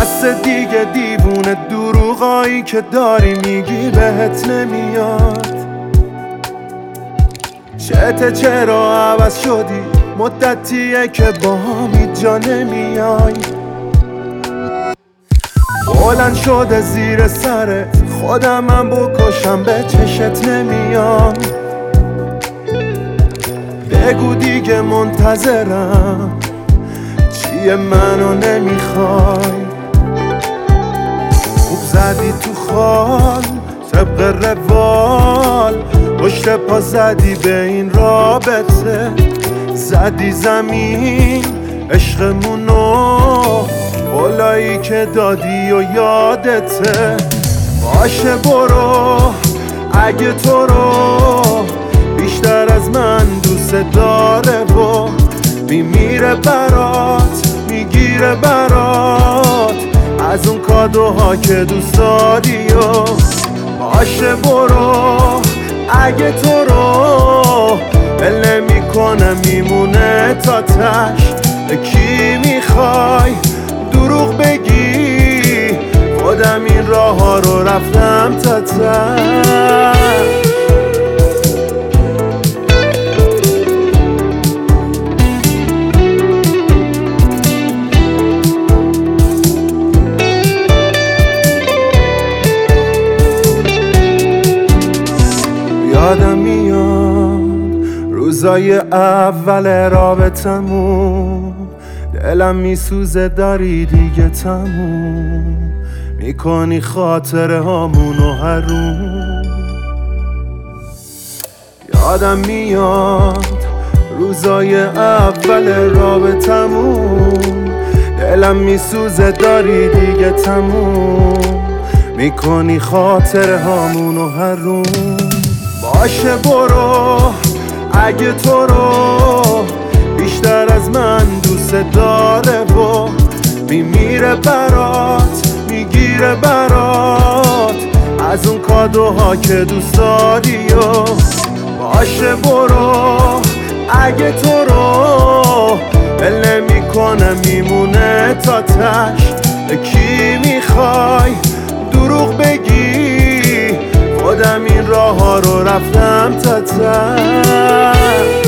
بس دیگه دیوونه دروغایی که داری میگی بهت نمیاد. چرا عوض شدی؟ مدتیه که با هم جا نمیای. بلند شده زیر سرت خودمم بکشم به چشت نمیام. بگو دیگه منتظرم چیه منو نمیخوای. خوب زدی تو خال طبق روال، پشت پا زدی به این رابطه. زدی زمین عشقمونو، قولایی که دادی و یادته. باشه برو اگه تو رو بیشتر از من دوست داره و میمیره برات، میگیره برات از اون کادوها که دوست داری. و باشه برو اگه تو رو بله میکنه میمونه تا تش. به کی میخوای دروغ بگی؟ خودم این راه ها رو رفتم تا تش. یادم میاد روزای اول رابطمون، دلم میسوزه داری دیگه تموم میکنی خاطره هامونو حروم. یادم میاد روزای اول رابطمون، دلم میسوزه داری دیگه تموم میکنی خاطره هامونو حروم. باشه برو اگه تو رو بیشتر از من دوست داره و میمیره برات، میگیره برات از اون کادوها که دوست داری. و باشه برو اگه تو رو بله میکنه میمونه تا تش. به کی میخوای دروغ بگی؟ خودم این راه ها رو رفتم تا تش.